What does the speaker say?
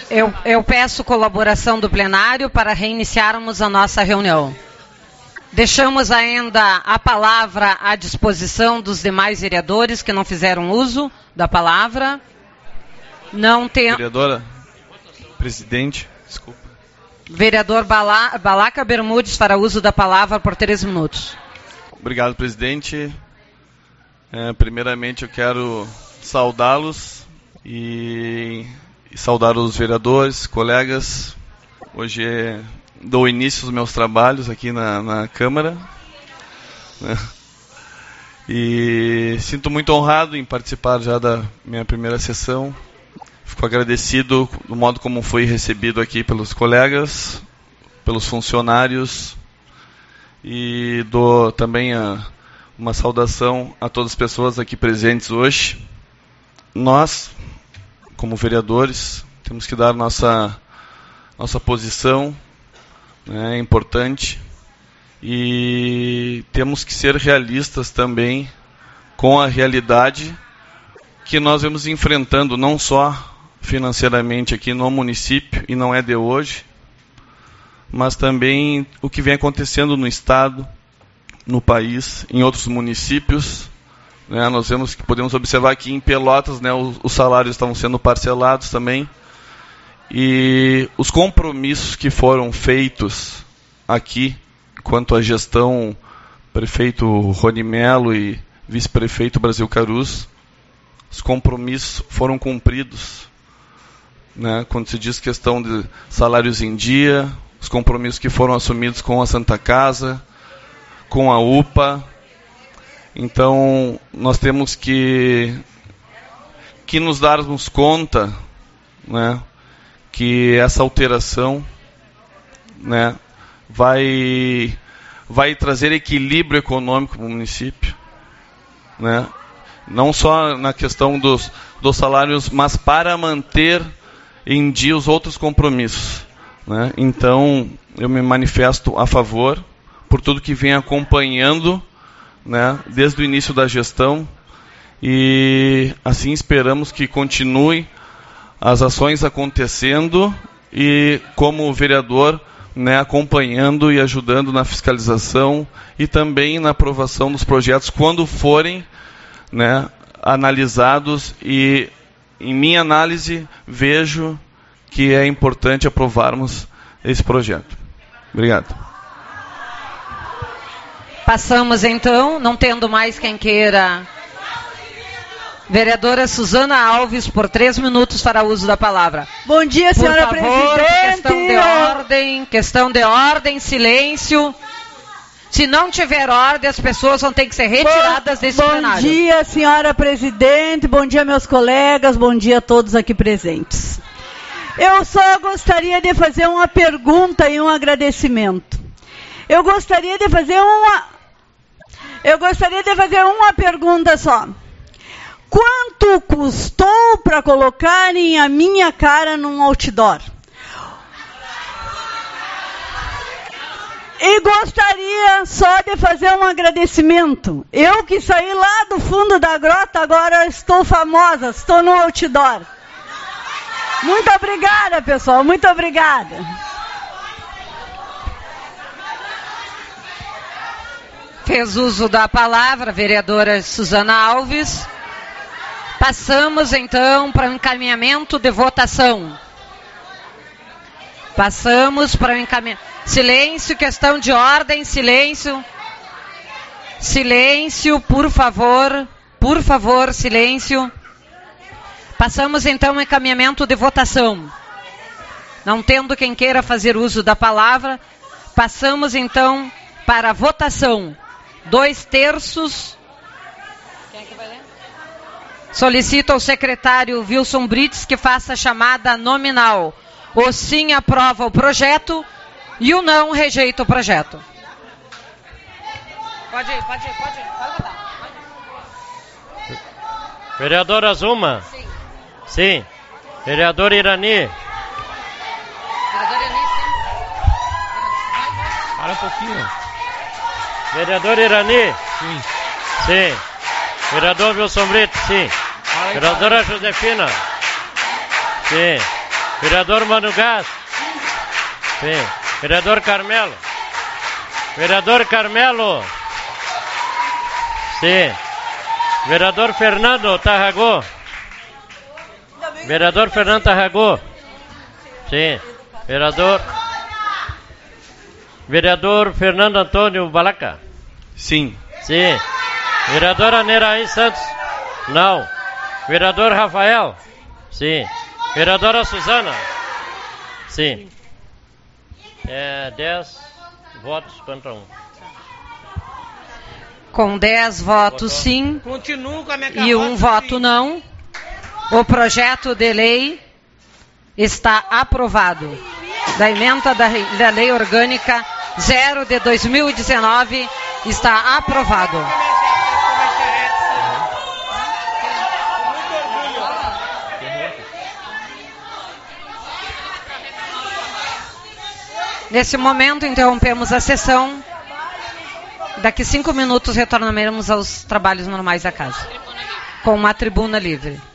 Eu peço colaboração do plenário para reiniciarmos a nossa reunião. Deixamos ainda a palavra à disposição dos demais vereadores que não fizeram uso da palavra. Não tem... Vereadora, presidente, desculpa. Vereador Balaca Bermudes fará uso da palavra por 3 minutos. Obrigado, presidente. Primeiramente, eu quero saudá-los e saudar os vereadores, colegas. Hoje dou início aos meus trabalhos aqui na Câmara. E sinto muito honrado em participar já da minha primeira sessão. Fico agradecido do modo como fui recebido aqui pelos colegas, pelos funcionários, e dou também uma saudação a todas as pessoas aqui presentes hoje. Nós, como vereadores, temos que dar nossa posição, né, é importante, e temos que ser realistas também com a realidade que nós vamos enfrentando, não só financeiramente aqui no município, e não é de hoje, mas também o que vem acontecendo no Estado, no país, em outros municípios. Né, nós podemos observar que em Pelotas, né, os salários estavam sendo parcelados também, e os compromissos que foram feitos aqui, quanto à gestão, prefeito Rony Melo e vice-prefeito Brasil Caruz, os compromissos foram cumpridos, né, quando se diz questão de salários em dia, os compromissos que foram assumidos com a Santa Casa, com a UPA. Então, nós temos que nos darmos conta, né, que essa alteração, né, vai trazer equilíbrio econômico para o município, né, não só na questão dos salários, mas para manter em dia os outros compromissos. Né? Então, eu me manifesto a favor por tudo que vem acompanhando, né, desde o início da gestão, e assim esperamos que continue as ações acontecendo, e como vereador, né, acompanhando e ajudando na fiscalização e também na aprovação dos projetos quando forem, né, analisados, e em minha análise vejo que é importante aprovarmos esse projeto. Obrigado. Passamos então, não tendo mais quem queira. Vereadora Suzana Alves, por 3 minutos, fará uso da palavra. Bom dia, senhora presidente. Questão de ordem, silêncio. Se não tiver ordem, as pessoas vão ter que ser retiradas desse plenário. Bom dia, senhora presidente, bom dia, meus colegas, bom dia a todos aqui presentes. Eu só gostaria de fazer uma pergunta e um agradecimento. Eu gostaria de fazer uma pergunta só. Quanto custou para colocarem a minha cara num outdoor? E gostaria só de fazer um agradecimento. Eu que saí lá do fundo da grota, agora estou famosa, estou no outdoor. Muito obrigada, pessoal, muito obrigada. Fez uso da palavra a vereadora Suzana Alves. Passamos, então, para o encaminhamento de votação. Passamos para o encaminhamento. Silêncio, questão de ordem, silêncio. Silêncio, por favor. Por favor, silêncio. Passamos, então, ao encaminhamento de votação. Não tendo quem queira fazer uso da palavra, passamos, então, para a votação. 2/3. Quem é que vai ler? Solicito ao secretário Wilson Brits que faça a chamada nominal. O sim aprova o projeto e o não rejeita o projeto. Pode ir. Pode votar. Vereadora Zuma? Sim. Sim. Vereador Irani? Vereador Irani, sim. Para um pouquinho. Vereador Irani? Sim. Sim. Vereador Wilson Brito? Sim. Vereadora Josefina? Sim. Vereador Mano Gás. Sim. Vereador Carmelo. Vereador Carmelo. Sim. Vereador Fernando Tarragó. Vereador Fernando Tarragó. Sim. Vereador Fernando Antônio Balaca. Sim. Sim. Vereadora Neraí Santos. Não. Vereador Rafael. Sim. Vereadora Suzana. Sim. 10 votos contra 1. Com 10 votos sim Continuo com a minha e 1 voto não, o projeto de lei está aprovado. Da emenda da Lei Orgânica 0 de 2019 está aprovado. Nesse momento, interrompemos a sessão. Daqui 5 minutos retornaremos aos trabalhos normais da casa, com uma tribuna livre.